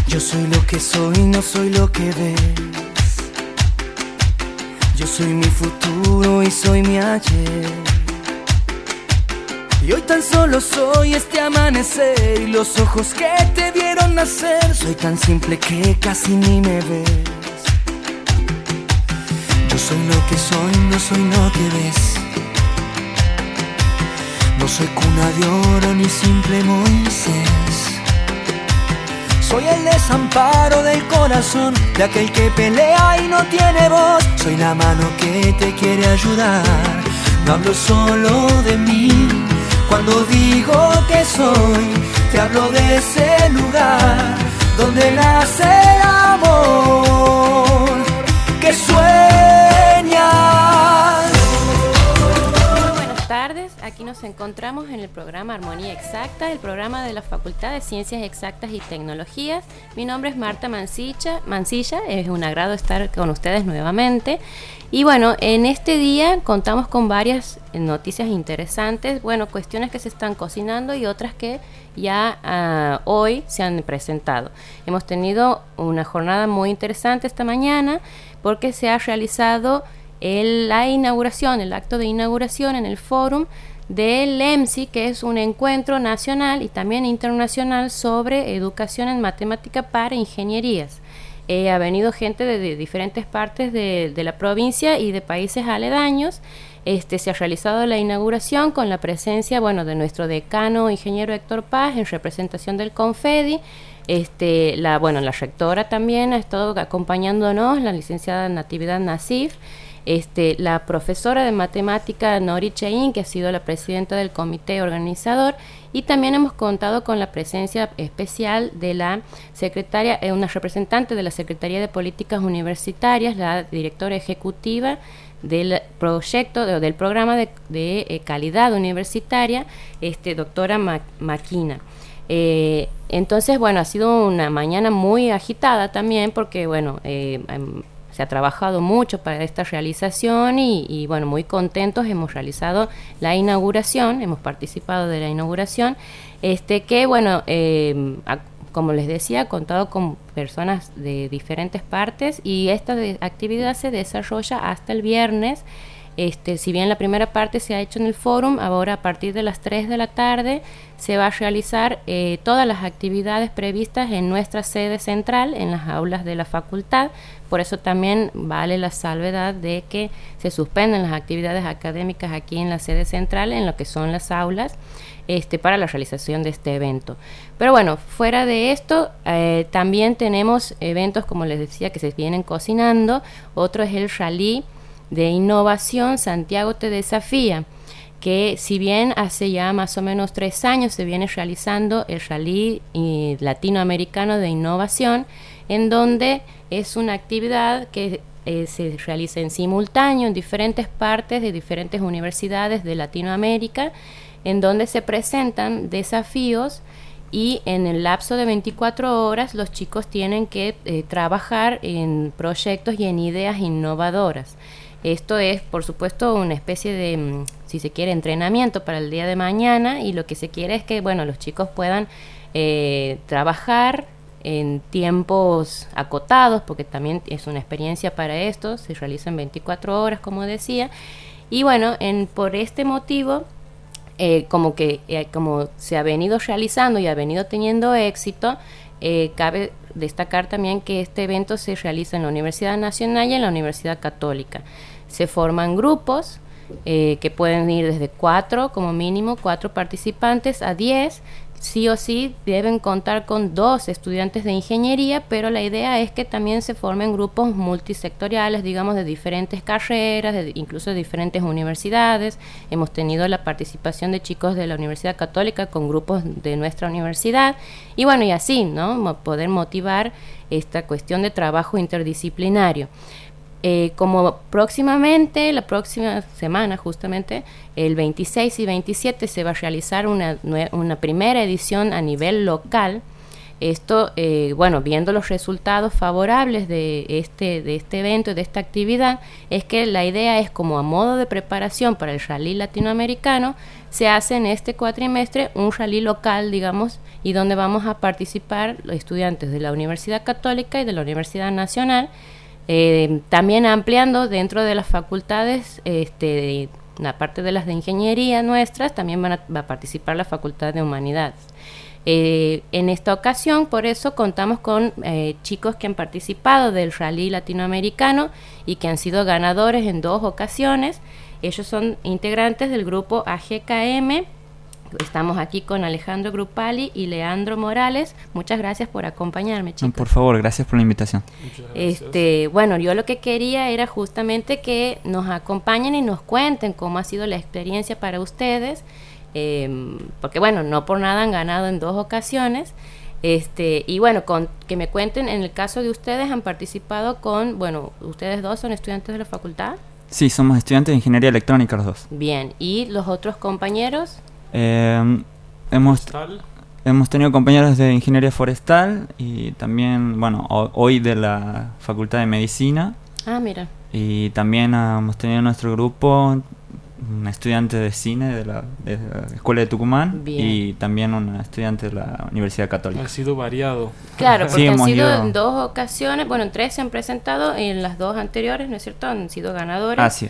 Yo soy lo que soy, no soy lo que ves. Yo soy mi futuro y soy mi ayer. Y hoy tan solo soy este amanecer y los ojos que te vieron nacer. Soy tan simple que casi ni me ves. Yo soy lo que soy, no soy lo que ves. No soy cuna de oro ni simple Moisés. Soy el desamparo del corazón de aquel que pelea y no tiene voz. Soy la mano que te quiere ayudar. No hablo solo de mí. Cuando digo que soy, te hablo de ese lugar donde nace el amor que sueñas. Buenas tardes, aquí nos encontramos en el programa Armonía Exacta, el programa de la Facultad de Ciencias Exactas y Tecnologías. Mi nombre es Marta Mancilla, es un agrado estar con ustedes nuevamente. Y bueno, en este día contamos con varias noticias interesantes, bueno, cuestiones que se están cocinando y otras que ya hoy se han presentado. Hemos tenido una jornada muy interesante esta mañana porque se ha realizado la inauguración, el acto de inauguración en el fórum del EMSI, que es un encuentro nacional y también internacional sobre educación en matemática para ingenierías. Ha venido gente de diferentes partes de la provincia y de países aledaños. Se ha realizado la inauguración con la presencia, de nuestro decano, ingeniero Héctor Paz, en representación del Confedi. La rectora también ha estado acompañándonos, la licenciada Natividad Nasif. La profesora de matemática Nori Chein, que ha sido la presidenta del comité organizador, y también hemos contado con la presencia especial de la secretaria, una representante de la Secretaría de Políticas Universitarias, la directora ejecutiva del proyecto, del programa de calidad universitaria, doctora Maquina. Entonces, ha sido una mañana muy agitada también porque, se ha trabajado mucho para esta realización y muy contentos. Hemos realizado la inauguración, hemos participado de la inauguración, como les decía, ha contado con personas de diferentes partes y esta actividad se desarrolla hasta el viernes. Si bien la primera parte se ha hecho en el fórum, ahora a partir de las 3 de la tarde se va a realizar todas las actividades previstas en nuestra sede central, en las aulas de la facultad. Por eso también vale la salvedad de que se suspenden las actividades académicas aquí en la sede central, en lo que son las aulas, para la realización de este evento. Pero fuera de esto, también tenemos eventos, como les decía, que se vienen cocinando. Otro es el Rally de Innovación Santiago Te Desafía, que si bien hace ya más o menos 3 años se viene realizando el Rally Latinoamericano de Innovación, en donde es una actividad que se realiza en simultáneo en diferentes partes de diferentes universidades de Latinoamérica, en donde se presentan desafíos y en el lapso de 24 horas los chicos tienen que trabajar en proyectos y en ideas innovadoras. Esto es, por supuesto, una especie de, si se quiere, entrenamiento para el día de mañana, y lo que se quiere es que, los chicos puedan trabajar en tiempos acotados, porque también es una experiencia para esto, se realiza en 24 horas, como decía, y por este motivo, como se ha venido realizando y ha venido teniendo éxito, cabe destacar también que este evento se realiza en la Universidad Nacional y en la Universidad Católica. Se forman grupos que pueden ir desde 4, como mínimo 4 participantes, a 10. Sí o sí deben contar con 2 estudiantes de ingeniería, pero la idea es que también se formen grupos multisectoriales, digamos, de diferentes carreras, incluso de diferentes universidades. Hemos tenido la participación de chicos de la Universidad Católica con grupos de nuestra universidad, y y así, ¿no? Poder motivar esta cuestión de trabajo interdisciplinario. Como próximamente, la próxima semana justamente, el 26 y 27 se va a realizar una primera edición a nivel local Esto, bueno, viendo los resultados favorables de este evento, de esta actividad, es que la idea es, como a modo de preparación para el rally latinoamericano, se hace en este cuatrimestre un rally local, digamos, y donde vamos a participar los estudiantes de la Universidad Católica y de la Universidad Nacional, también ampliando dentro de las facultades, la parte de las de ingeniería nuestras, también va a participar la Facultad de Humanidades. En esta ocasión, por eso, contamos con chicos que han participado del rally latinoamericano y que han sido ganadores en 2 ocasiones. Ellos son integrantes del grupo AGKM. Estamos aquí con Alejandro Grupali y Leandro Morales. Muchas gracias por acompañarme, chicos. Por favor, gracias por la invitación. Bueno, yo lo que quería era justamente que nos acompañen y nos cuenten cómo ha sido la experiencia para ustedes, porque bueno, no por nada han ganado en 2 ocasiones. Y bueno, que me cuenten, en el caso de ustedes, han participado con, bueno, ustedes 2 son estudiantes de la facultad. Sí, somos estudiantes de ingeniería electrónica los 2. Bien, ¿y los otros compañeros? Hemos tenido compañeros de ingeniería forestal y también, bueno, hoy de la Facultad de Medicina. Ah, mira. Y también hemos tenido en nuestro grupo un estudiante de cine de la Escuela de Tucumán. Bien. Y también una estudiante de la Universidad Católica. Ha sido variado. Claro, porque sí, han sido en 2 ocasiones, bueno, en 3 se han presentado, en las 2 anteriores, ¿no es cierto?, han sido ganadores. Así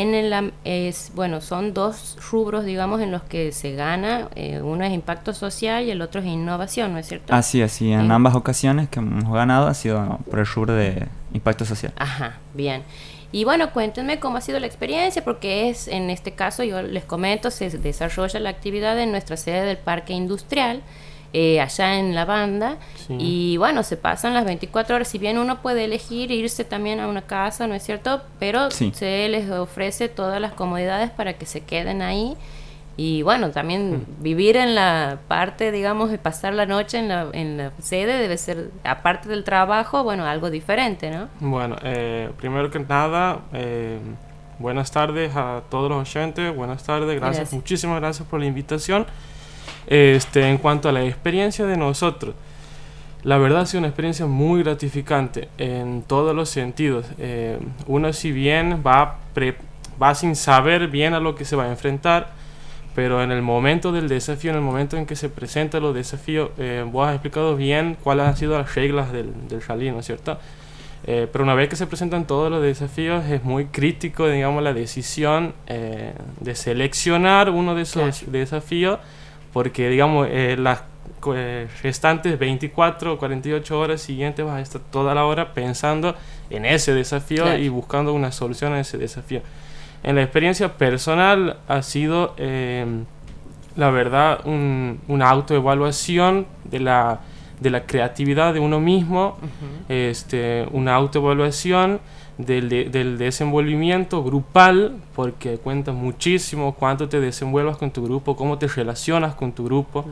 es. Bueno, son 2 rubros, digamos, en los que se gana, uno es impacto social y el otro es innovación, ¿no es cierto? Así es, y en ambas ocasiones que hemos ganado ha sido por el rubro de impacto social. Ajá, bien. Y bueno, cuéntenme cómo ha sido la experiencia, porque en este caso, yo les comento, se desarrolla la actividad en nuestra sede del Parque Industrial, allá en La Banda, sí. Y bueno, se pasan las 24 horas, si bien uno puede elegir irse también a una casa, ¿no es cierto?, pero sí, se les ofrece todas las comodidades para que se queden ahí. Y bueno, también vivir en la parte, digamos, de pasar la noche en la sede debe ser, aparte del trabajo, bueno, algo diferente, ¿no? Bueno, primero que nada, buenas tardes a todos los oyentes, buenas tardes, gracias. Muchísimas gracias por la invitación. En cuanto a la experiencia de nosotros, la verdad ha sido una experiencia muy gratificante en todos los sentidos. Uno, si bien va sin saber bien a lo que se va a enfrentar, pero en el momento del desafío, en el momento en que se presentan los desafíos, vos has explicado bien cuáles han sido las reglas del rally, ¿no es cierto? Pero una vez que se presentan todos los desafíos, es muy crítico, digamos, la decisión de seleccionar uno de esos desafíos, porque, digamos, las restantes 24 o 48 horas siguientes vas a estar toda la hora pensando en ese desafío y buscando una solución a ese desafío. En la experiencia personal ha sido, la verdad, una autoevaluación de la creatividad de uno mismo, una autoevaluación del desenvolvimiento grupal, porque cuenta muchísimo cuánto te desenvuelvas con tu grupo, cómo te relacionas con tu grupo.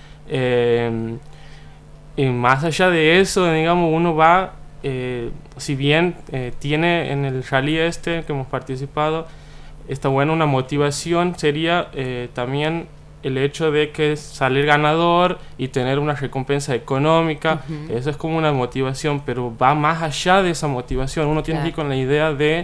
Y más allá de eso, digamos, uno va, si bien tiene en el rally que hemos participado, está buena una motivación, sería también el hecho de que salir ganador y tener una recompensa económica. Eso es como una motivación, pero va más allá de esa motivación. Uno tiene que ir con la idea de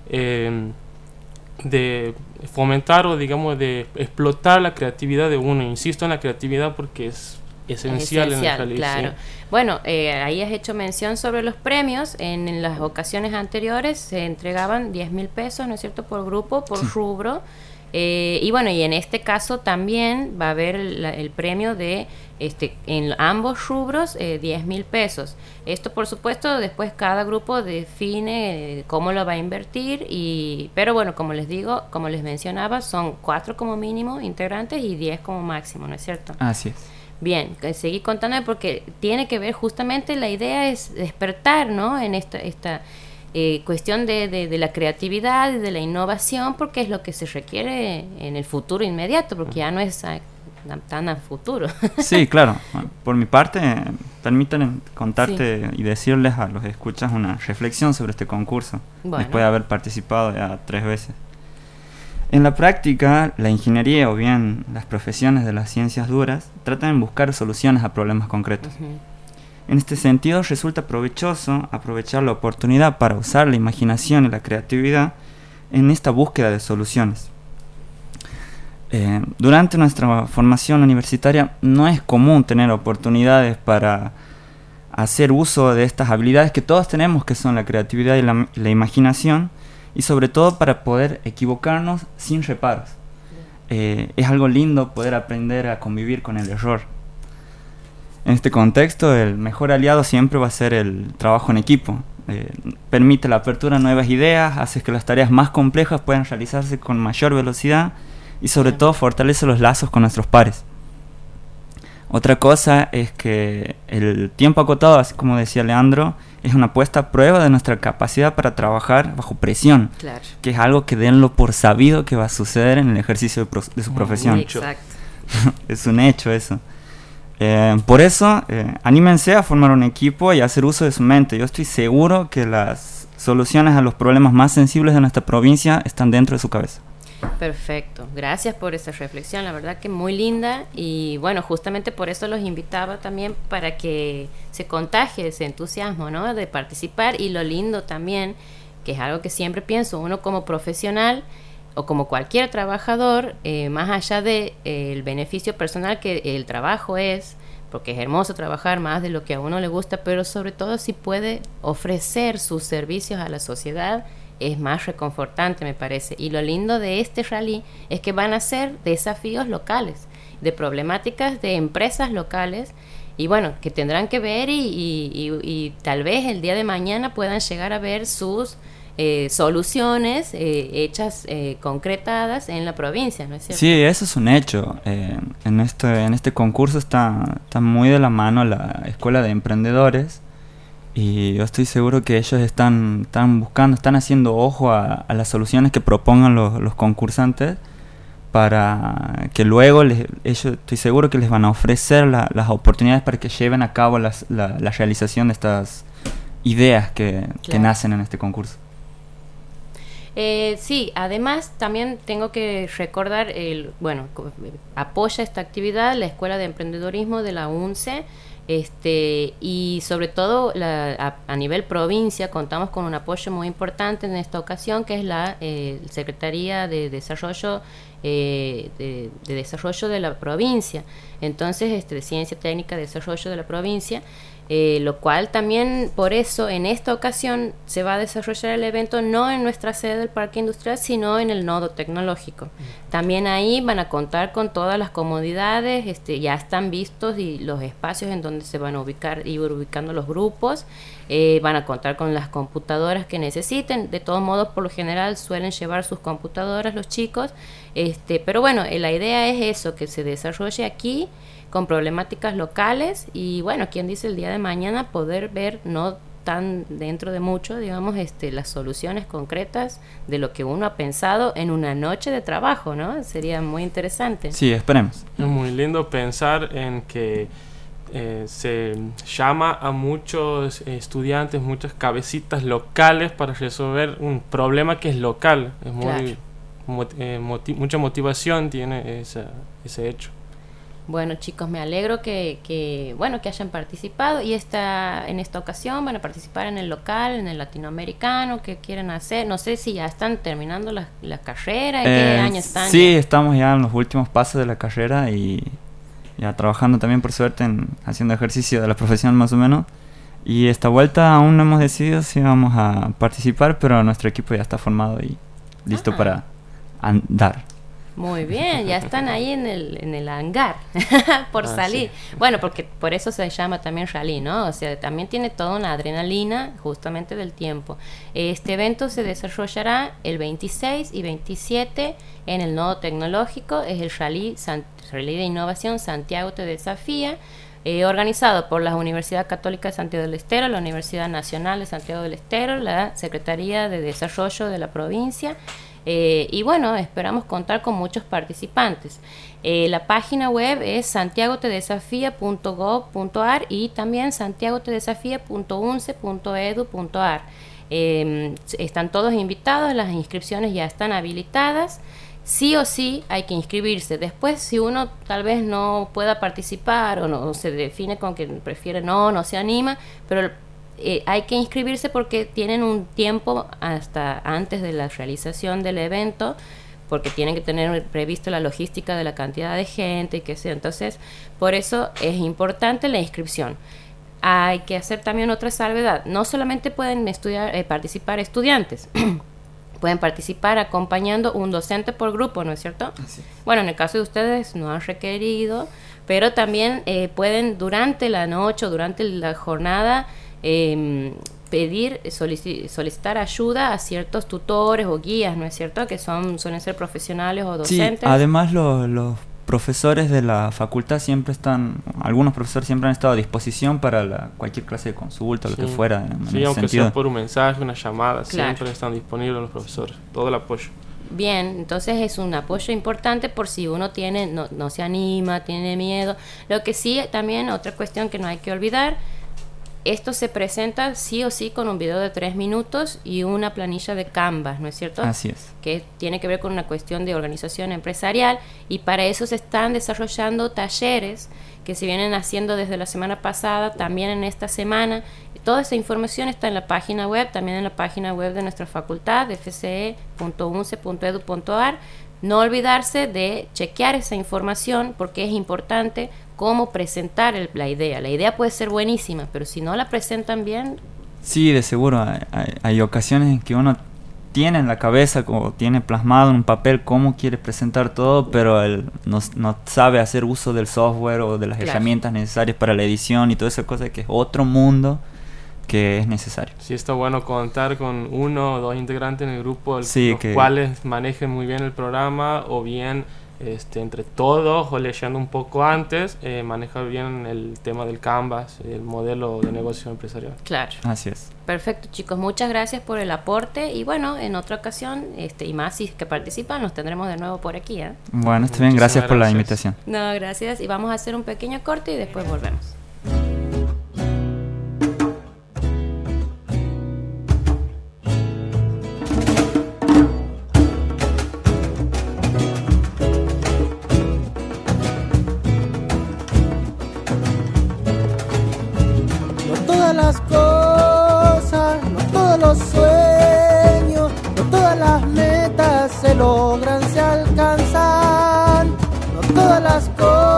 fomentar o, digamos, de explotar la creatividad de uno. Insisto en la creatividad porque es esencial en el rally. Claro. ¿Sí? Bueno, ahí has hecho mención sobre los premios. En las ocasiones anteriores se entregaban 10.000 pesos, ¿no es cierto?, por grupo, por rubro. Y bueno, y en este caso también va a haber el premio de, en ambos rubros, 10.000 pesos. Esto, por supuesto, después cada grupo define cómo lo va a invertir. Pero bueno, como les digo, como les mencionaba, son 4 como mínimo integrantes y 10 como máximo, ¿no es cierto? Así es. Bien, seguí contándome porque tiene que ver justamente, la idea es despertar, ¿no?, en esta cuestión de la creatividad y de la innovación, porque es lo que se requiere en el futuro inmediato, porque ya no es tan a futuro. Sí, claro. Bueno, por mi parte, permítanme contarte y decirles a los escuchas una reflexión sobre este concurso, después de haber participado ya 3 veces. En la práctica, la ingeniería o bien las profesiones de las ciencias duras tratan de buscar soluciones a problemas concretos. En este sentido, resulta provechoso aprovechar la oportunidad para usar la imaginación y la creatividad en esta búsqueda de soluciones. Durante nuestra formación universitaria no es común tener oportunidades para hacer uso de estas habilidades que todos tenemos, que son la creatividad y la imaginación, y sobre todo para poder equivocarnos sin reparos. Es algo lindo poder aprender a convivir con el error. En este contexto, el mejor aliado siempre va a ser el trabajo en equipo. Permite la apertura a nuevas ideas, hace que las tareas más complejas puedan realizarse con mayor velocidad y sobre todo fortalece los lazos con nuestros pares. Otra cosa es que el tiempo acotado, así como decía Leandro, es una puesta a prueba de nuestra capacidad para trabajar bajo presión, claro, que es algo que denlo por sabido que va a suceder en el ejercicio de su profesión. Exacto. Es un hecho eso. Por eso, anímense a formar un equipo y a hacer uso de su mente. Yo estoy seguro que las soluciones a los problemas más sensibles de nuestra provincia están dentro de su cabeza. Perfecto, gracias por esa reflexión, la verdad que muy linda, y bueno, justamente por eso los invitaba también, para que se contagie ese entusiasmo, ¿no?, de participar. Y lo lindo también, que es algo que siempre pienso, uno como profesional o como cualquier trabajador, más allá de el beneficio personal que el trabajo es, porque es hermoso trabajar más de lo que a uno le gusta, pero sobre todo si puede ofrecer sus servicios a la sociedad, es más reconfortante, me parece. Y lo lindo de este rally es que van a ser desafíos locales, de problemáticas de empresas locales, y bueno, que tendrán que ver y tal vez el día de mañana puedan llegar a ver sus soluciones hechas, concretadas en la provincia, ¿no es cierto? Sí, eso es un hecho. En este concurso está muy de la mano la Escuela de Emprendedores, y yo estoy seguro que ellos están buscando, están haciendo ojo a las soluciones que propongan los concursantes, para que luego ellos, estoy seguro que les van a ofrecer las oportunidades para que lleven a cabo la realización de estas ideas que nacen en este concurso. Sí, además también tengo que recordar, apoya esta actividad la Escuela de Emprendedorismo de la UNCE, y sobre todo a nivel provincia contamos con un apoyo muy importante en esta ocasión, que es la Secretaría de Desarrollo de Desarrollo de la provincia. Entonces, de Ciencia Técnica de Desarrollo de la provincia, lo cual también por eso en esta ocasión se va a desarrollar el evento no en nuestra sede del Parque Industrial, sino en el Nodo Tecnológico. También ahí van a contar con todas las comodidades, ya están vistos y los espacios en donde se van a ir ubicando los grupos, van a contar con las computadoras que necesiten. De todos modos, por lo general suelen llevar sus computadoras los chicos, pero bueno, la idea es eso, que se desarrolle aquí con problemáticas locales, y bueno, quien dice el día de mañana poder ver, no tan dentro de mucho, digamos, las soluciones concretas de lo que uno ha pensado en una noche de trabajo, ¿no? Sería muy interesante. Sí, esperemos. Es muy lindo pensar en que se llama a muchos estudiantes, muchas cabecitas locales para resolver un problema que es local. Es muy, mucha motivación tiene ese hecho. Bueno, chicos, me alegro que hayan participado, y en esta ocasión van a participar en el local, en el latinoamericano. ¿Qué quieren hacer? No sé si ya están terminando la carrera, ¿en qué año están? Sí, estamos ya en los últimos pasos de la carrera y ya trabajando también, por suerte, haciendo ejercicio de la profesión más o menos. Y esta vuelta aún no hemos decidido si vamos a participar, pero nuestro equipo ya está formado y listo para andar. Muy bien, ya están ahí en el hangar por salir. Sí. Bueno, porque por eso se llama también rally, ¿no? O sea, también tiene toda una adrenalina justamente del tiempo. Este evento se desarrollará el 26 y 27 en el Nodo Tecnológico. Es el Rally de Innovación Santiago Te Desafía, organizado por la Universidad Católica de Santiago del Estero, la Universidad Nacional de Santiago del Estero, la Secretaría de Desarrollo de la provincia. Y bueno, esperamos contar con muchos participantes. La página web es santiagotedesafia.gov.ar y también santiagotedesafia.unce.edu.ar. Están todos invitados, las inscripciones ya están habilitadas. sí o sí hay que inscribirse. Después, si uno tal vez no pueda participar o no se define con que prefiere no se anima, pero hay que inscribirse porque tienen un tiempo hasta antes de la realización del evento, porque tienen que tener previsto la logística de la cantidad de gente y que sea. Entonces, por eso es importante la inscripción. Hay que hacer también otra salvedad. No solamente pueden participar estudiantes, pueden participar acompañando un docente por grupo, ¿no es cierto? Sí. Bueno, en el caso de ustedes no han requerido, pero también pueden durante la noche o durante la jornada solicitar ayuda a ciertos tutores o guías, ¿no es cierto? Que suelen ser profesionales o docentes. Sí, además los profesores de la facultad algunos profesores siempre han estado a disposición para cualquier clase de consulta, lo que fuera. Sí, aunque sea por un mensaje, una llamada, siempre están disponibles los profesores, todo el apoyo. Bien, entonces es un apoyo importante por si uno no se anima, tiene miedo. Lo que sí, también otra cuestión que no hay que olvidar, esto se presenta sí o sí con un video de 3 minutos y una planilla de Canvas, ¿no es cierto? Así es. Que tiene que ver con una cuestión de organización empresarial, y para eso se están desarrollando talleres que se vienen haciendo desde la semana pasada, también en esta semana. Toda esa información está en la página web, también en la página web de nuestra facultad, fce.unce.edu.ar. No olvidarse de chequear esa información porque es importante cómo presentar la idea. La idea puede ser buenísima, pero si no la presentan bien... Sí, de seguro. Hay ocasiones en que uno tiene en la cabeza, como tiene plasmado en un papel cómo quiere presentar todo, pero él no sabe hacer uso del software o de las herramientas necesarias para la edición y toda esa cosa, que es otro mundo que es necesario. Sí, está bueno contar con 1 o 2 integrantes en el grupo, cuales manejen muy bien el programa, o bien entre todos o leyendo un poco antes, manejar bien el tema del Canvas, el modelo de negocio empresarial. Claro. Así es. Perfecto, chicos, muchas gracias por el aporte, y bueno, en otra ocasión, y más si que participan, los tendremos de nuevo por aquí, ¿eh? Bueno, está bien, gracias por la invitación. No, gracias, y vamos a hacer un pequeño corte y después volvemos. Las cosas, no todos los sueños, no todas las metas se logran, se alcanzan. No todas las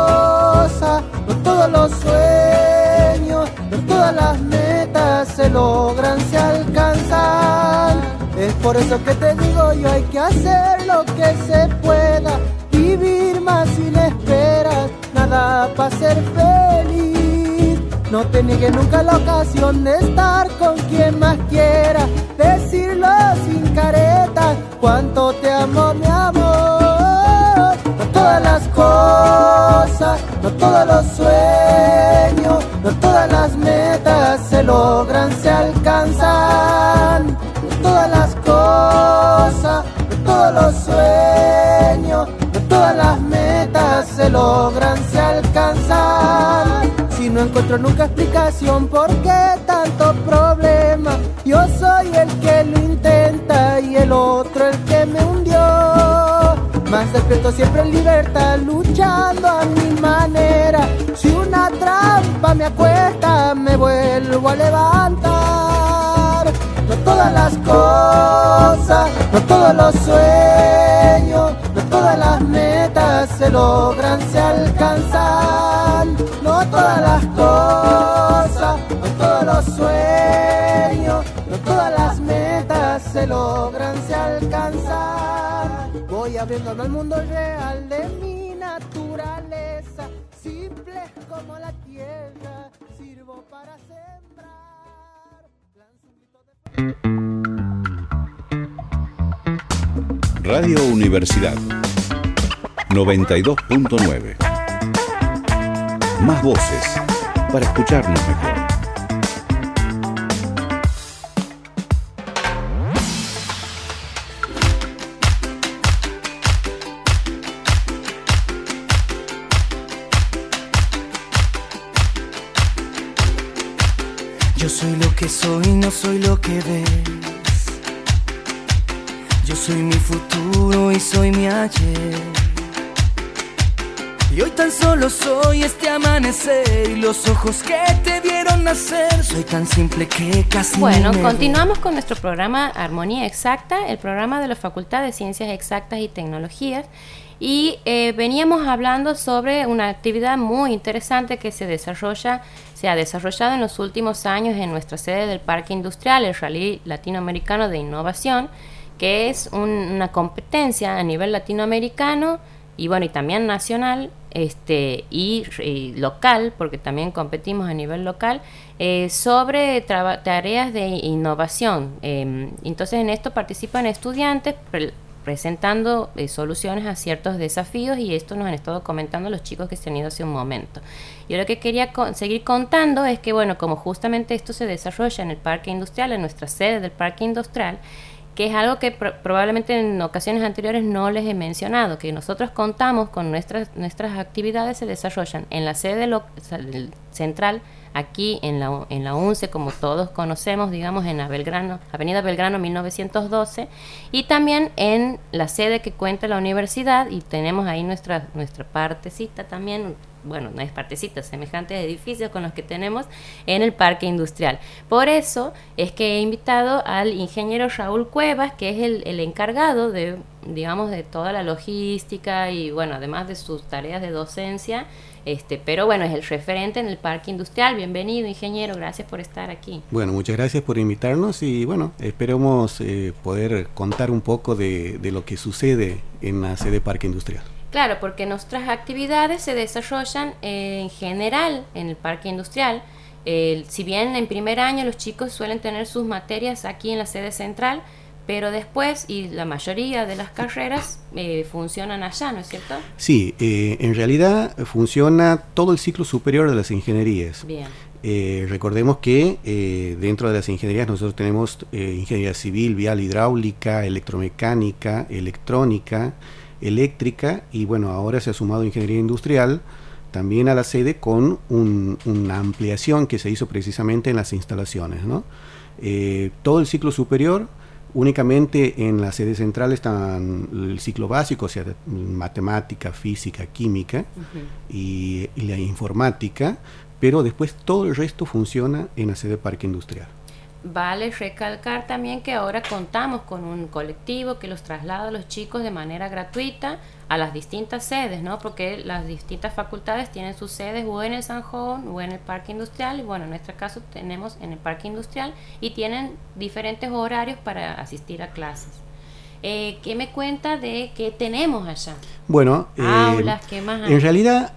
cosas, no todos los sueños, no todas las metas se logran, se alcanzan. Es por eso que te digo yo, hay que hacer lo que se pueda, vivir más sin esperas, nada para ser feliz. No te niegues nunca la ocasión de estar con quien más quiera, decirlo sin caretas, cuánto te amo, mi amor. No todas las cosas, no todos los sueños, no todas las metas se logran, se alcanzan. No todas las cosas, no todos los sueños, no todas las metas se logran, se alcanzan. Si no encuentro nunca explicación por qué tanto problema, yo soy el que lo intenta y el otro el que me hundió. Más despierto siempre en libertad, luchando a mi manera. Si una trampa me acuesta, me vuelvo a levantar. No todas las cosas, no todos los sueños, no todas las metas se logran, se alcanzan. No todas las cosas, no todos los sueños, no todas las metas se logran, se alcanzan. Voy abriéndome al mundo real de mi naturaleza, simple como la tierra, sirvo para sembrar. Radio Universidad 92.9. Más voces para escucharnos mejor. Yo soy lo que soy, no soy lo que ves. Yo soy mi futuro y soy mi ayer. Y hoy tan solo soy este amanecer y los ojos que te vieron nacer. Soy tan simple que casi Bueno, continuamos con nuestro programa Armonía Exacta, el programa de la Facultad de Ciencias Exactas y Tecnologías. Y veníamos hablando sobre una actividad muy interesante que se ha desarrollado en los últimos años en nuestra sede del Parque Industrial, el Rally Latinoamericano de Innovación, que es una competencia a nivel latinoamericano y bueno, y también nacional y local, porque también competimos a nivel local, sobre tareas de innovación. Entonces en esto participan estudiantes presentando soluciones a ciertos desafíos, y esto nos han estado comentando los chicos que se han ido hace un momento. Yo lo que quería seguir contando es que, bueno, como justamente esto se desarrolla en el Parque Industrial, en nuestra sede del Parque Industrial, que es algo que probablemente en ocasiones anteriores no les he mencionado, que nosotros contamos con nuestras actividades se desarrollan en la sede central, aquí en la UNCE, como todos conocemos, digamos, en Avenida Belgrano 1912, y también en la sede que cuenta la universidad, y tenemos ahí nuestra partecita también, bueno, no es partecita, semejantes edificios con los que tenemos en el Parque Industrial. Por eso es que he invitado al ingeniero Raúl Cuevas, que es el encargado de, digamos, de toda la logística y, bueno, además de sus tareas de docencia, pero bueno, es el referente en el Parque Industrial. Bienvenido, ingeniero, gracias por estar aquí. Bueno, muchas gracias por invitarnos y bueno, esperemos poder contar un poco de lo que sucede en la sede Parque Industrial. Claro, porque nuestras actividades se desarrollan en general en el Parque Industrial. Si bien en primer año los chicos suelen tener sus materias aquí en la sede central, pero después, y la mayoría de las carreras funcionan allá, ¿no es cierto? Sí, en realidad funciona todo el ciclo superior de las ingenierías. Bien. Recordemos que dentro de las ingenierías nosotros tenemos ingeniería civil, vial, hidráulica, electromecánica, electrónica, eléctrica, y bueno, ahora se ha sumado ingeniería industrial también a la sede con una ampliación que se hizo precisamente en las instalaciones, ¿no? Todo el ciclo superior, únicamente en la sede central están el ciclo básico, o sea, matemática, física, química y la informática, pero después todo el resto funciona en la sede Parque Industrial. Vale recalcar también que ahora contamos con un colectivo que los traslada a los chicos de manera gratuita a las distintas sedes, ¿no? Porque las distintas facultades tienen sus sedes o en el Sanjón o en el Parque Industrial, y bueno, en nuestro caso tenemos en el Parque Industrial y tienen diferentes horarios para asistir a clases. ¿Qué me cuenta de qué tenemos allá? Bueno, aulas, ¿qué más hay? En realidad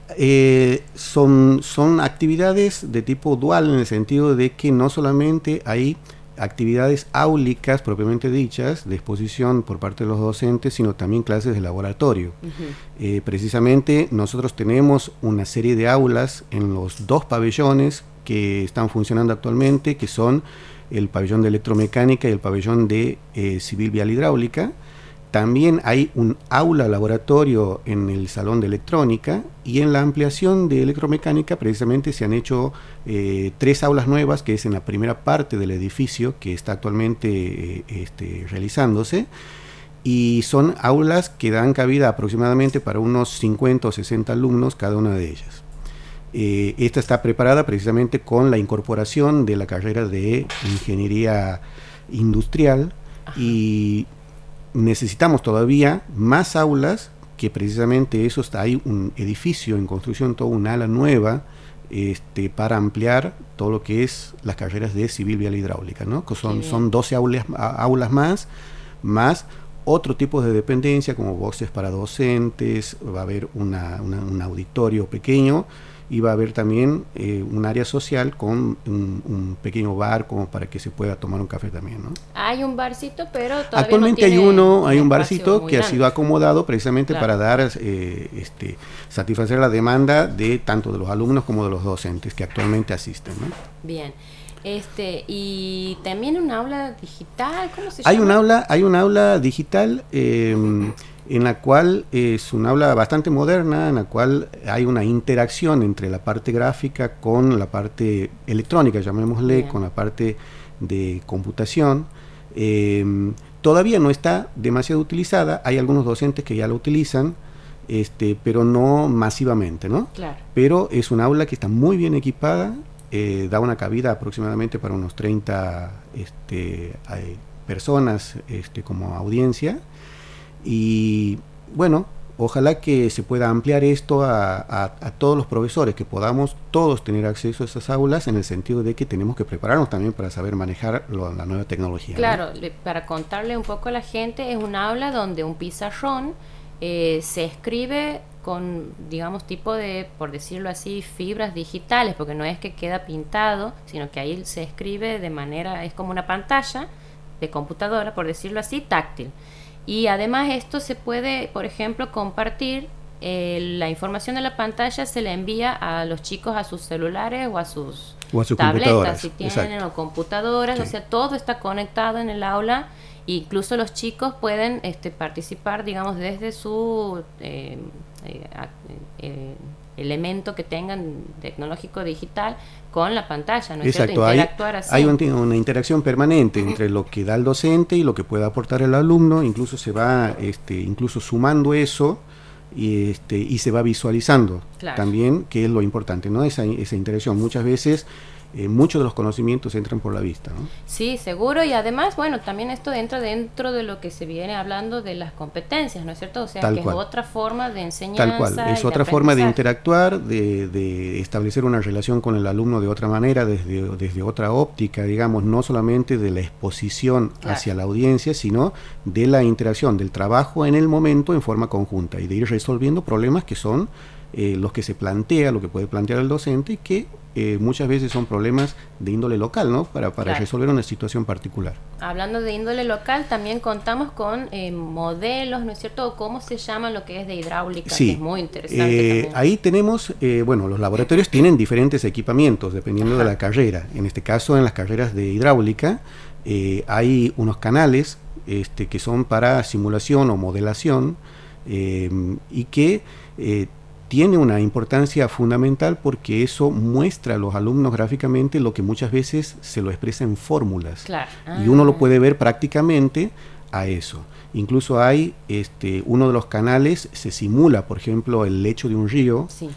son actividades de tipo dual, en el sentido de que no solamente hay actividades áulicas propiamente dichas de exposición por parte de los docentes, sino también clases de laboratorio. Precisamente nosotros tenemos una serie de aulas en los dos pabellones que están funcionando actualmente, que son el pabellón de electromecánica y el pabellón de civil vial hidráulica. También hay un aula laboratorio en el salón de electrónica, y en la ampliación de electromecánica precisamente se han hecho 3 aulas nuevas, que es en la primera parte del edificio que está actualmente realizándose, y son aulas que dan cabida aproximadamente para unos 50 o 60 alumnos cada una de ellas. Esta está preparada precisamente con la incorporación de la carrera de ingeniería industrial. Ajá. Y necesitamos todavía más aulas, que precisamente eso está ahí, un edificio en construcción, toda una ala nueva para ampliar todo lo que es las carreras de civil vial hidráulica, ¿no? Que son 12 aulas más otro tipo de dependencia, como boxes para docentes, va a haber un auditorio pequeño, y va a haber también un área social con un pequeño bar como para que se pueda tomar un café también, ¿no? Hay un barcito, pero todavía actualmente no hay un barcito que grande. Ha sido acomodado precisamente, claro, para dar satisfacer la demanda de tanto de los alumnos como de los docentes que actualmente asisten, ¿no? Bien. Y también un aula digital, ¿cómo se llama? Hay un aula digital en la cual es un aula bastante moderna, en la cual hay una interacción entre la parte gráfica con la parte electrónica, llamémosle, bien, con la parte de computación. todavía no está demasiado utilizada, hay algunos docentes que ya la utilizan, pero no masivamente, ¿no? Claro. Pero es un aula que está muy bien equipada, da una cabida aproximadamente para unos 30 personas como audiencia, y bueno, ojalá que se pueda ampliar esto a todos los profesores, que podamos todos tener acceso a esas aulas, en el sentido de que tenemos que prepararnos también para saber manejar la nueva tecnología. Claro, ¿no? Para contarle un poco a la gente, es un aula donde un pizarrón se escribe con, digamos, tipo de, por decirlo así, fibras digitales, porque no es que queda pintado, sino que ahí se escribe de manera, es como una pantalla de computadora, por decirlo así, táctil. Y además esto se puede, por ejemplo, compartir, la información de la pantalla se le envía a los chicos a sus celulares o a sus tabletas, si tienen, exacto, o computadoras, sí. O sea, todo está conectado en el aula. Incluso los chicos pueden participar, digamos, desde su elemento que tengan tecnológico digital con la pantalla, ¿no es exacto, cierto? Interactuar así. Hay una interacción permanente entre lo que da el docente y lo que puede aportar el alumno, incluso se va incluso sumando eso y se va visualizando, claro, también, que es lo importante, ¿no? Esa interacción. Muchas veces muchos de los conocimientos entran por la vista, ¿no? Sí, seguro, y además, bueno, también esto entra dentro de lo que se viene hablando de las competencias, ¿no es cierto? O sea, tal que cual. Es otra forma de enseñanza. Tal cual, es otra forma de interactuar, de establecer una relación con el alumno de otra manera, desde otra óptica, digamos, no solamente de la exposición, claro, hacia la audiencia, sino de la interacción, del trabajo en el momento en forma conjunta, y de ir resolviendo problemas que son los que se plantea, lo que puede plantear el docente, y que muchas veces son problemas de índole local, ¿no? Para claro, resolver una situación particular. Hablando de índole local, también contamos con modelos, ¿no es cierto? O cómo se llama lo que es de hidráulica, sí, que es muy interesante. Ahí tenemos, los laboratorios tienen diferentes equipamientos dependiendo, ajá, de la carrera. En este caso, en las carreras de hidráulica, hay unos canales que son para simulación o modelación, y que tiene una importancia fundamental, porque eso muestra a los alumnos gráficamente lo que muchas veces se lo expresa en fórmulas, claro, y uno lo puede ver prácticamente a eso. Incluso hay uno de los canales, se simula, por ejemplo, el lecho de un río, sí,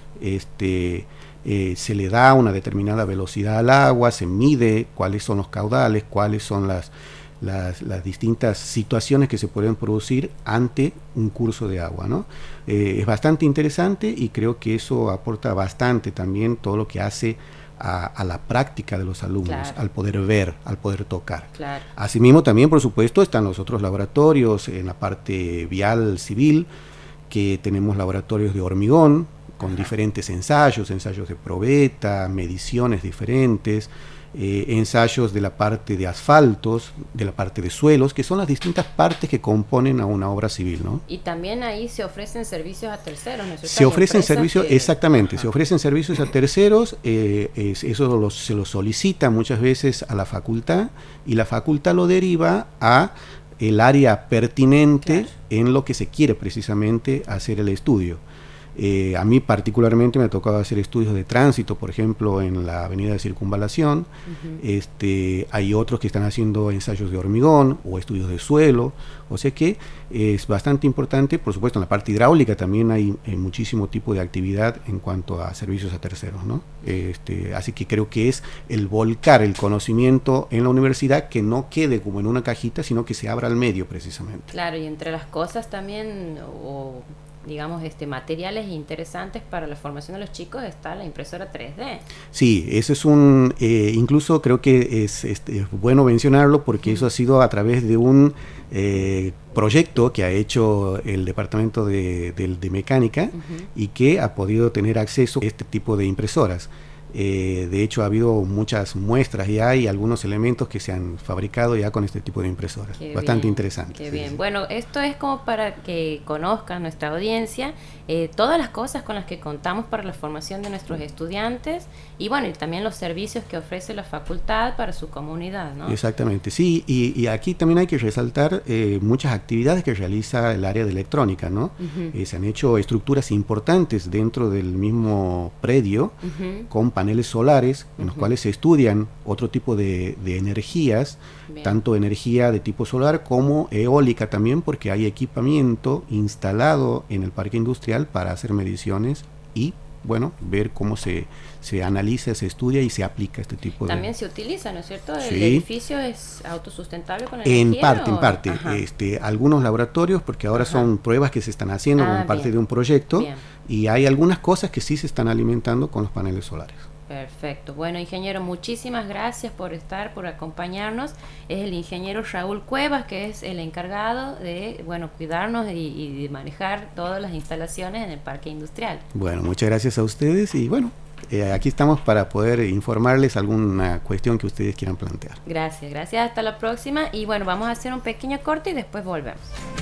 se le da una determinada velocidad al agua, se mide cuáles son los caudales, cuáles son las distintas situaciones que se pueden producir ante un curso de agua, ¿no? Es bastante interesante, y creo que eso aporta bastante también todo lo que hace a la práctica de los alumnos, claro, al poder ver, al poder tocar. Claro. Asimismo, también, por supuesto, están los otros laboratorios en la parte vial civil, que tenemos laboratorios de hormigón, con, ajá, diferentes ensayos de probeta, mediciones diferentes, ensayos de la parte de asfaltos, de la parte de suelos, que son las distintas partes que componen a una obra civil, ¿no? Y también ahí se ofrecen servicios a terceros, ¿no? Se ofrecen servicios, exactamente, ajá, se ofrecen servicios a terceros, eso se lo solicita muchas veces a la facultad, y la facultad lo deriva a el área pertinente, claro, en lo que se quiere precisamente hacer el estudio. A mí particularmente me ha tocado hacer estudios de tránsito, por ejemplo, en la avenida de Circunvalación. Uh-huh. Hay otros que están haciendo ensayos de hormigón o estudios de suelo, o sea que es bastante importante. Por supuesto, en la parte hidráulica también hay muchísimo tipo de actividad en cuanto a servicios a terceros, ¿no? Así que creo que es el volcar el conocimiento en la universidad, que no quede como en una cajita, sino que se abra al medio precisamente. Claro, y entre las cosas también, digamos, materiales interesantes para la formación de los chicos, está la impresora 3D. Sí, eso es incluso creo que es bueno mencionarlo, porque eso ha sido a través de un proyecto que ha hecho el departamento de mecánica, uh-huh, y que ha podido tener acceso a este tipo de impresoras. De hecho, ha habido muchas muestras ya, y algunos elementos que se han fabricado ya con este tipo de impresoras. Qué bastante bien, interesante. Qué bien. Sí. Bueno, esto es como para que conozcan nuestra audiencia todas las cosas con las que contamos para la formación de nuestros estudiantes, y bueno, y también los servicios que ofrece la facultad para su comunidad, ¿no? Exactamente, sí, y aquí también hay que resaltar muchas actividades que realiza el área de electrónica, ¿no? Uh-huh. Se han hecho estructuras importantes dentro del mismo predio, uh-huh, con paneles solares, en los cuales se estudian otro tipo de energías, tanto energía de tipo solar como eólica también, porque hay equipamiento instalado en el parque industrial para hacer mediciones y, bueno, ver cómo se analiza, se estudia y se aplica este tipo También de... se utiliza, ¿no es cierto? Sí. ¿El edificio es autosustentable con energía? En parte. Algunos laboratorios, porque ahora son pruebas que se están haciendo como parte de un proyecto, y hay algunas cosas que sí se están alimentando con los paneles solares. Perfecto. Bueno, ingeniero, muchísimas gracias por acompañarnos. Es el ingeniero Raúl Cuevas, que es el encargado de, cuidarnos y de manejar todas las instalaciones en el parque industrial. Bueno, muchas gracias a ustedes y aquí estamos para poder informarles alguna cuestión que ustedes quieran plantear. Gracias, hasta la próxima y vamos a hacer un pequeño corte y después volvemos.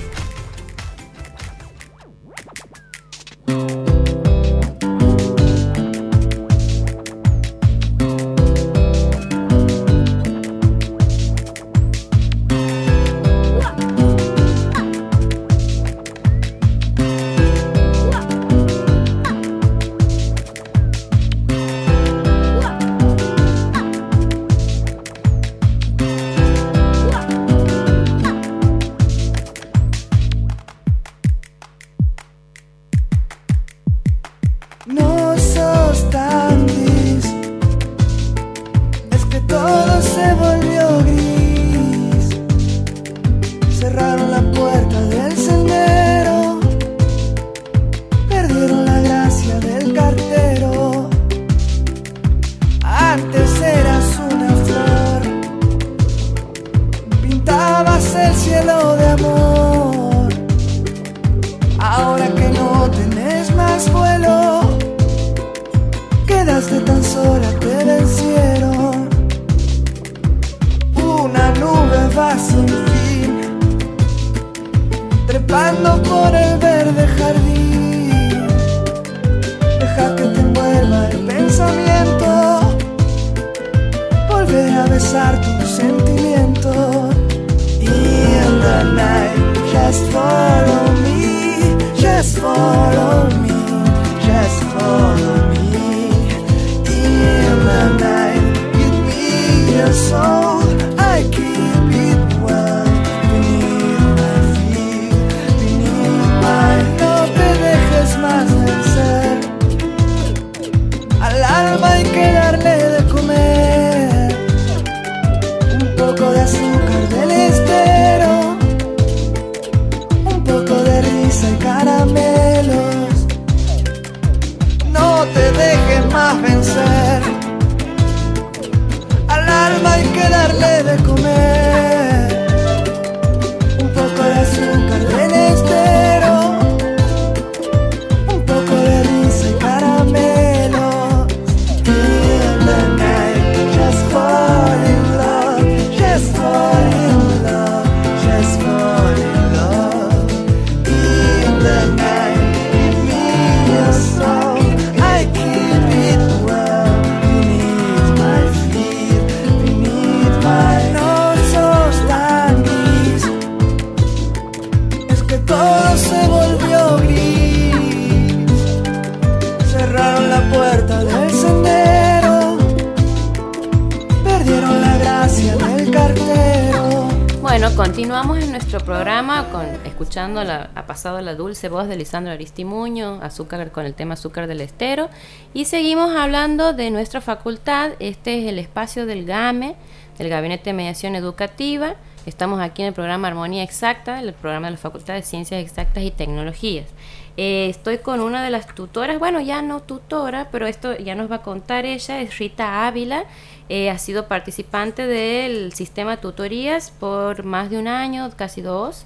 Continuamos en nuestro programa escuchando ha pasado la dulce voz de Lisandro Aristimuño, con el tema Azúcar del Estero, y seguimos hablando de nuestra facultad. Este es el espacio del GAME, del Gabinete de Mediación Educativa. Estamos aquí en el programa Armonía Exacta, el programa de la Facultad de Ciencias Exactas y Tecnologías. Estoy con una de las tutoras, ya no tutora, pero esto ya nos va a contar ella, es Rita Ávila. Ha sido participante del sistema de tutorías por más de un año, casi 2.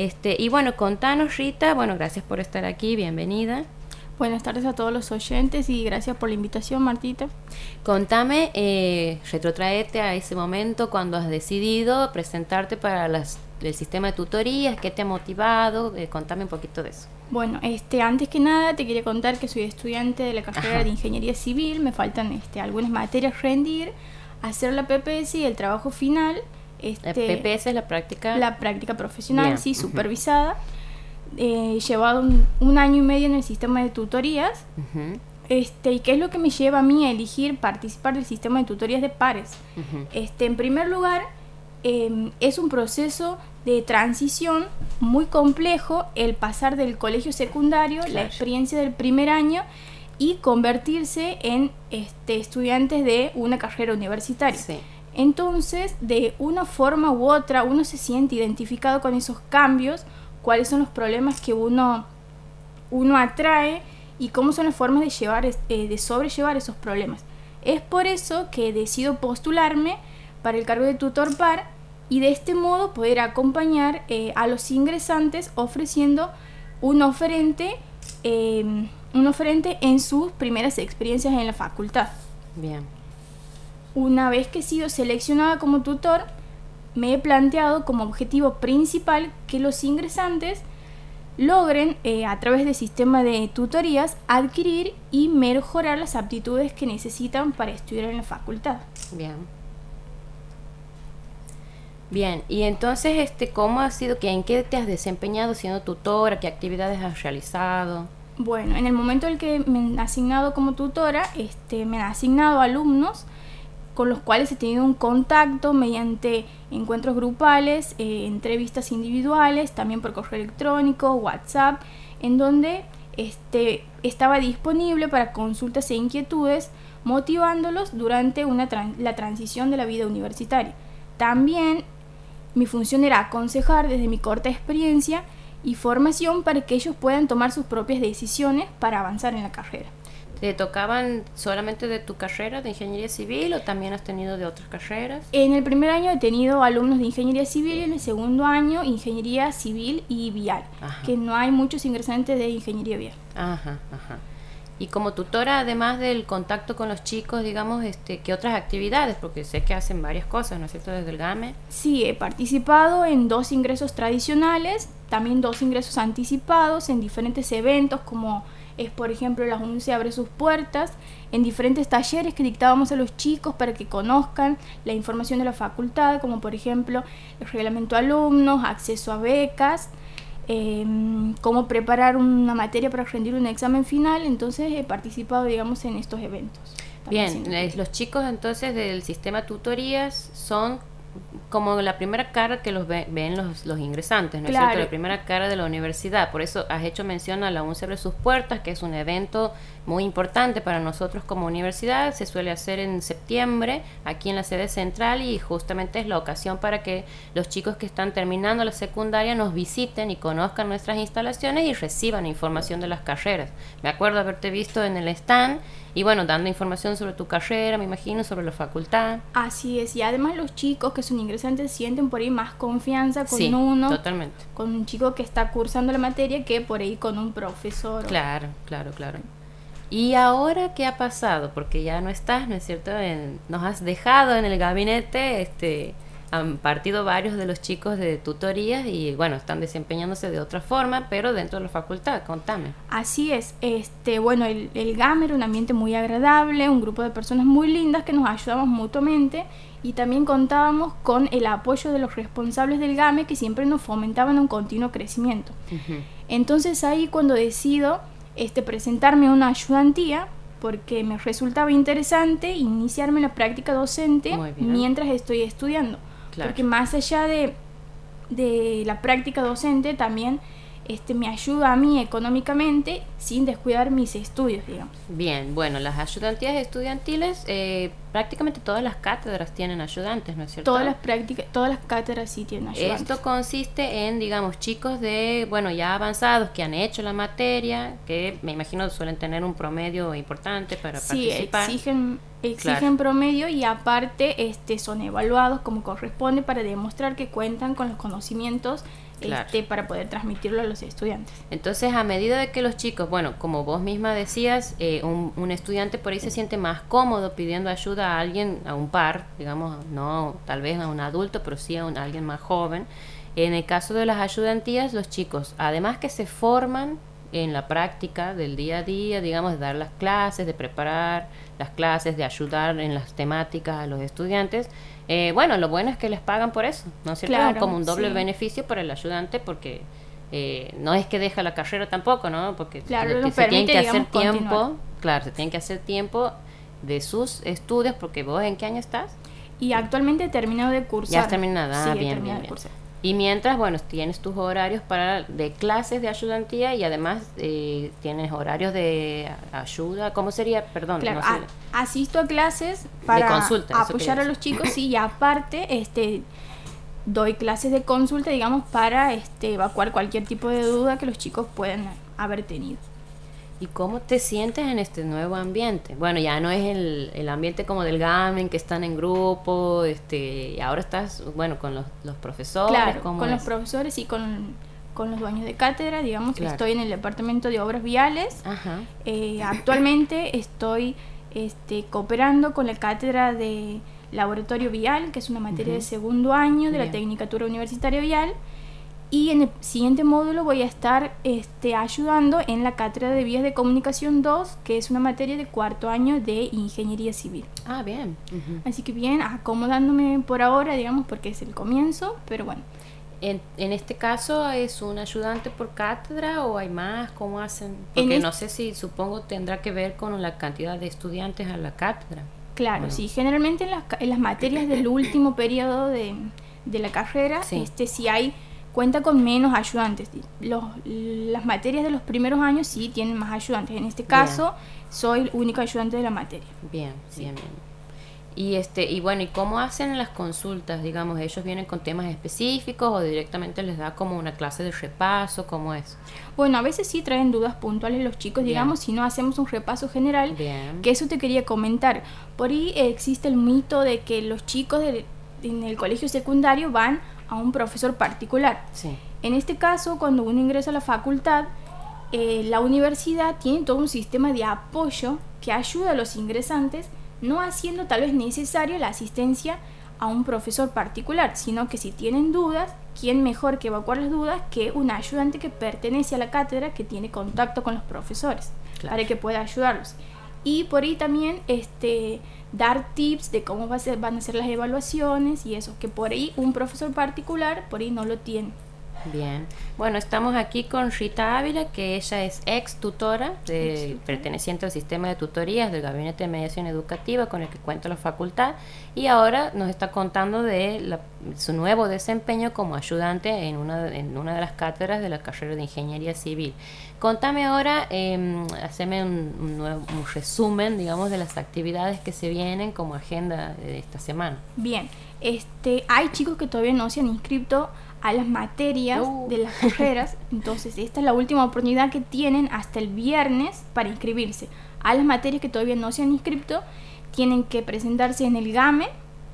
Y contanos, Rita, gracias por estar aquí, bienvenida. Buenas tardes a todos los oyentes y gracias por la invitación, Martita. Contame, retrotraete a ese momento cuando has decidido presentarte para el sistema de tutorías, ¿qué te ha motivado? Contame un poquito de eso. Bueno, antes que nada te quería contar que soy estudiante de la carrera de Ingeniería Civil, me faltan algunas materias rendir, hacer la PPS y el trabajo final. La PPS es la práctica... La práctica profesional, bien. Sí, supervisada. He llevado un año y medio en el sistema de tutorías. ¿Y qué es lo que me lleva a mí a elegir participar del sistema de tutorías de pares? En primer lugar, es un proceso de transición muy complejo el pasar del colegio secundario, la experiencia del primer año, y convertirse en estudiantes de una carrera universitaria. Sí. Entonces, de una forma u otra, uno se siente identificado con esos cambios, cuáles son los problemas que uno atrae y cómo son las formas de sobrellevar esos problemas. Es por eso que decido postularme para el cargo de tutor par y de este modo poder acompañar a los ingresantes ofreciendo un oferente en sus primeras experiencias en la facultad. Bien. Una vez que he sido seleccionada como tutor, me he planteado como objetivo principal que los ingresantes logren, a través del sistema de tutorías, adquirir y mejorar las aptitudes que necesitan para estudiar en la facultad. Bien. Bien, y entonces, ¿cómo ha sido, en qué te has desempeñado siendo tutora? ¿Qué actividades has realizado? Bueno, en el momento en el que me han asignado como tutora, me han asignado alumnos con los cuales he tenido un contacto mediante encuentros grupales, entrevistas individuales, también por correo electrónico, WhatsApp, en donde estaba disponible para consultas e inquietudes, motivándolos durante la transición de la vida universitaria. También mi función era aconsejar desde mi corta experiencia y formación para que ellos puedan tomar sus propias decisiones para avanzar en la carrera. ¿Te tocaban solamente de tu carrera de ingeniería civil o también has tenido de otras carreras? En el primer año he tenido alumnos de ingeniería civil y en el segundo año ingeniería civil y vial, que no hay muchos ingresantes de ingeniería vial. Ajá. Y como tutora, además del contacto con los chicos, digamos, ¿qué otras actividades? Porque sé que hacen varias cosas, ¿no es cierto?, desde el GAME. Sí, he participado en 2 ingresos tradicionales, también 2 ingresos anticipados en diferentes eventos, como es, por ejemplo, la UNCE abre sus puertas, en diferentes talleres que dictábamos a los chicos para que conozcan la información de la facultad, como por ejemplo el reglamento de alumnos, acceso a becas, cómo preparar una materia para rendir un examen final. Entonces he participado, digamos, en estos eventos. Bien, los chicos entonces del sistema tutorías son como la primera cara que los ven los ingresantes, ¿no es cierto? La primera cara de la universidad. Por eso has hecho mención a la UNCE abre sus puertas, que es un evento muy importante para nosotros como universidad. Se suele hacer en septiembre aquí en la sede central y justamente es la ocasión para que los chicos que están terminando la secundaria nos visiten y conozcan nuestras instalaciones y reciban información de las carreras. Me acuerdo haberte visto en el stand y bueno, dando información sobre tu carrera, me imagino, sobre la facultad. Así es, y además los chicos que son ingresantes sienten por ahí más confianza con uno, totalmente, con un chico que está cursando la materia, que por ahí con un profesor. Claro. ¿Y ahora qué ha pasado? Porque ya no estás, ¿no es cierto? Nos has dejado en el gabinete, han partido varios de los chicos de tutorías y bueno, están desempeñándose de otra forma, pero dentro de la facultad. Contame. Así es, bueno, el GAME era un ambiente muy agradable, un grupo de personas muy lindas que nos ayudamos mutuamente y también contábamos con el apoyo de los responsables del GAME que siempre nos fomentaban un continuo crecimiento. Uh-huh. Entonces ahí cuando decido presentarme a una ayudantía, porque me resultaba interesante iniciarme la práctica docente mientras estoy estudiando. Claro. Porque más allá de la práctica docente también me ayuda a mí económicamente sin descuidar mis estudios, digamos. Bien, bueno, las ayudantías estudiantiles, prácticamente todas las cátedras tienen ayudantes, ¿no es cierto? Todas las cátedras sí tienen ayudantes. Esto consiste en, digamos, chicos ya avanzados que han hecho la materia, que me imagino suelen tener un promedio importante para participar. Sí, exigen promedio y aparte son evaluados como corresponde para demostrar que cuentan con los conocimientos para poder transmitirlo a los estudiantes. Entonces, a medida de que los chicos, bueno, como vos misma decías, un estudiante por ahí se siente más cómodo pidiendo ayuda a alguien, a un par, digamos, no tal vez a un adulto, pero sí a alguien más joven. En el caso de las ayudantías, los chicos, además que se forman en la práctica del día a día, digamos, de dar las clases, de preparar las clases, de ayudar en las temáticas a los estudiantes. Lo bueno es que les pagan por eso, ¿no es cierto? Claro, como un doble beneficio para el ayudante, porque no es que deja la carrera tampoco, ¿no? Porque claro, se tienen que hacer tiempo Claro, se tienen que hacer tiempo de sus estudios, porque vos, ¿en qué año estás? Y actualmente he terminado de cursar. Ya has terminado, sí, bien. Y mientras, bueno, tienes tus horarios de clases de ayudantía y además tienes horarios de ayuda, ¿cómo sería? Perdón. Claro, no sé. Asisto a clases para de consulta, apoyar a los chicos, sí, y aparte doy clases de consulta, digamos, para evacuar cualquier tipo de duda que los chicos puedan haber tenido. ¿Y cómo te sientes en este nuevo ambiente? Bueno, ya no es el ambiente como del GAMEN, que están en grupo, y ahora estás, bueno, con los profesores. Claro, con los profesores y con los dueños de cátedra, digamos. Claro. Estoy en el departamento de obras viales. Ajá. Actualmente estoy cooperando con la cátedra de laboratorio vial, que es una materia de segundo año de la Tecnicatura Universitaria Vial. Y en el siguiente módulo voy a estar ayudando en la cátedra de vías de comunicación 2, que es una materia de cuarto año de ingeniería civil. Ah, bien. Así que bien, acomodándome por ahora, digamos, porque es el comienzo, pero bueno. En este caso, ¿es un ayudante por cátedra o hay más? ¿Cómo hacen? Porque no sé si, supongo, tendrá que ver con la cantidad de estudiantes a la cátedra. Claro, sí. Generalmente en las materias del último periodo de la carrera, sí cuenta con menos ayudantes. Las materias de los primeros años sí tienen más ayudantes. En este caso, soy el único ayudante de la materia. Bien. Y bueno, ¿y cómo hacen las consultas? Digamos, ¿ellos vienen con temas específicos o directamente les da como una clase de repaso? ¿Cómo es? Bueno, a veces sí traen dudas puntuales los chicos, digamos, si no hacemos un repaso general. Que eso te quería comentar. Por ahí existe el mito de que los chicos en el colegio secundario van a un profesor particular. Sí. En este caso, cuando uno ingresa a la facultad, la universidad tiene todo un sistema de apoyo que ayuda a los ingresantes, no haciendo tal vez necesario la asistencia a un profesor particular, sino que si tienen dudas, ¿quién mejor que evacuar las dudas que un ayudante que pertenece a la cátedra, que tiene contacto con los profesores, para que pueda ayudarlos? Y por ahí también dar tips de cómo van a ser las evaluaciones y eso, que por ahí un profesor particular por ahí no lo tiene. Bien, bueno, estamos aquí con Rita Ávila, que ella es ex tutora perteneciente al sistema de tutorías del Gabinete de Mediación Educativa con el que cuenta la facultad, y ahora nos está contando de su nuevo desempeño como ayudante en una de las cátedras de la carrera de Ingeniería Civil. Contame ahora, haceme un resumen, digamos, de las actividades que se vienen como agenda de esta semana. Bien, hay chicos que todavía no se han inscrito a las materias de las carreras, entonces esta es la última oportunidad que tienen hasta el viernes para inscribirse. A las materias que todavía no se han inscrito, tienen que presentarse en el GAME,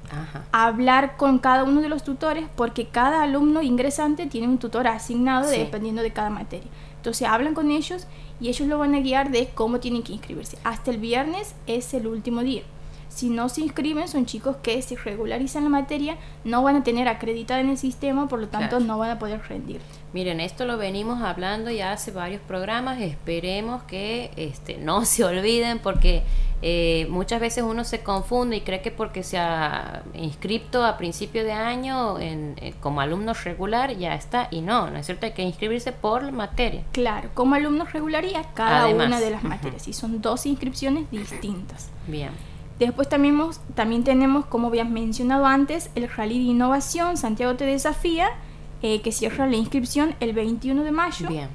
hablar con cada uno de los tutores, porque cada alumno ingresante tiene un tutor asignado dependiendo de cada materia. Entonces hablan con ellos y ellos lo van a guiar de cómo tienen que inscribirse. Hasta el viernes es el último día. Si no se inscriben, son chicos que si regularizan la materia no van a tener acreditada en el sistema, por lo tanto no van a poder rendir. Miren, esto lo venimos hablando ya hace varios programas, esperemos que no se olviden, porque muchas veces uno se confunde y cree que porque se ha inscrito a principio de año como alumno regular ya está, y no es cierto, hay que inscribirse por materia. Claro, como alumno regular y a cada una de las materias, y son 2 inscripciones distintas. Bien. Después también tenemos, como habías mencionado antes, el Rally de Innovación Santiago Te Desafía, que cierra la inscripción el 21 de mayo. Bien.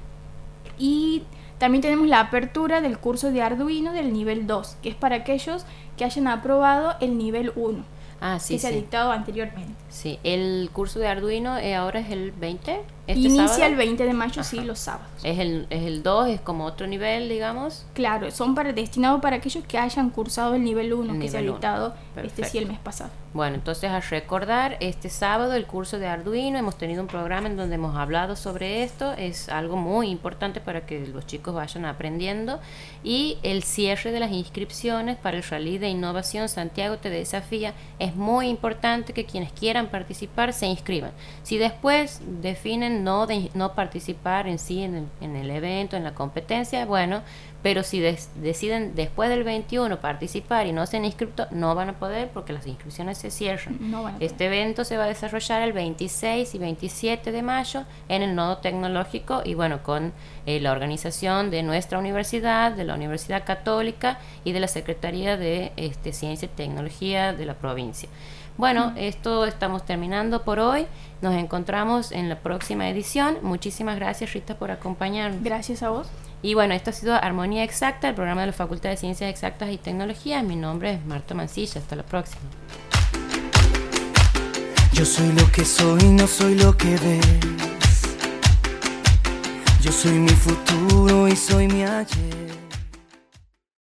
Y también tenemos la apertura del curso de Arduino del nivel 2, que es para aquellos que hayan aprobado el nivel 1, que se ha dictado anteriormente. Sí, el curso de Arduino ahora es el 20. Inicia sábado. El 20 de mayo, sí, los sábados. Es el 2, es como otro nivel, digamos. Claro, son destinados para aquellos que hayan cursado el nivel 1, que se ha dictado el mes pasado. Bueno, entonces a recordar, este sábado el curso de Arduino, hemos tenido un programa en donde hemos hablado sobre esto, es algo muy importante para que los chicos vayan aprendiendo, y el cierre de las inscripciones para el Rally de Innovación Santiago Te Desafía, es muy importante que quienes quieran participar se inscriban. Si después definen deciden no participar en sí en el evento, en la competencia, bueno, pero si deciden después del 21 participar y no se han inscrito, no van a poder porque las inscripciones se cierran. Este evento se va a desarrollar el 26 y 27 de mayo en el Nodo Tecnológico y bueno, con la organización de nuestra universidad, de la Universidad Católica y de la Secretaría de Ciencia y Tecnología de la provincia. Bueno, esto estamos terminando por hoy. Nos encontramos en la próxima edición. Muchísimas gracias, Rita, por acompañarnos. Gracias a vos. Y bueno, esto ha sido Armonía Exacta, el programa de la Facultad de Ciencias Exactas y Tecnologías. Mi nombre es Marta Mancilla. Hasta la próxima. Yo soy lo que soy, no soy lo que ves. Yo soy mi futuro y soy mi ayer.